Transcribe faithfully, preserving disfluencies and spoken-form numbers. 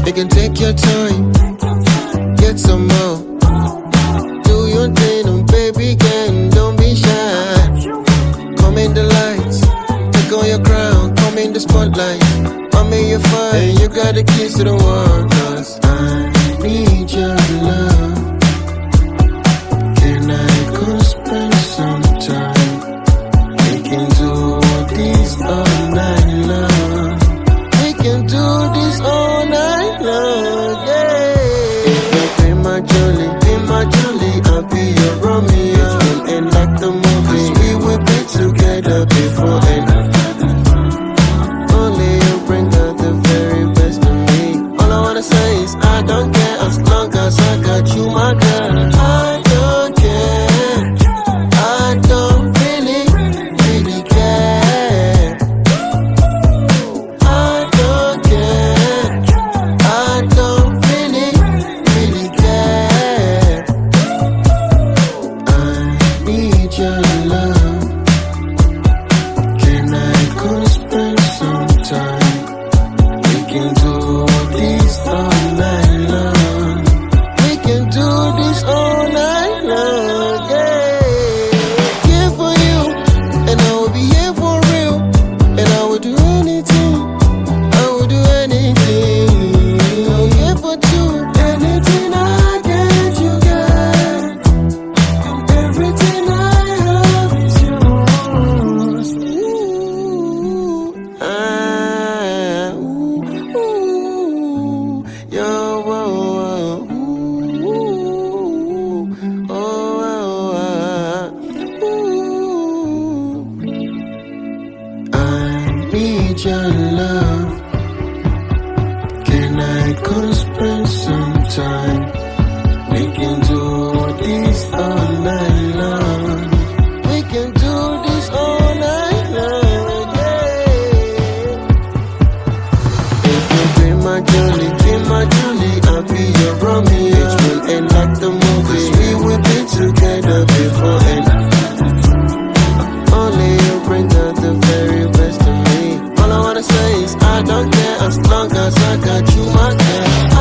You can take your time, get some more. Do your thing, and baby girl, don't be shy. Come in the lights, take on your crown, come in the spotlight. I'm in your fire, and you got the keys to the world. Cause I need your love. Can I go spend some time? We can do this all night long. We can do this all night long, yeah. If you be my Julie, be my Julie, I'll be your Romeo. It will end like the movie, cause we will be together before end. Only you bring out the very best of me. All I wanna say is I don't care as long as I got you, my girl. I don't care, I don't really, really care. I don't care, I don't really, really care. I need your love. Can I go spend some time? We can do this all night long. We can do this all night long, yeah. Here for you, and I will be here for real. And I will do anything, I will do anything. I'm here for two, anything I get, you get. Everything I have is yours. Ooh, ah, ooh, ooh, yo, oh, oh, ooh, oh, oh, ah, ooh. I need your love. Can I go spend some time? We can do this all night long. We can do this all night long, yeah. If you be my Julie, be my Julie, I'll be your Romeo. It will end like the movie, cause we will be together before end. Only you bring out the very best of me. All I wanna say is I don't care as long as I got you, my girl.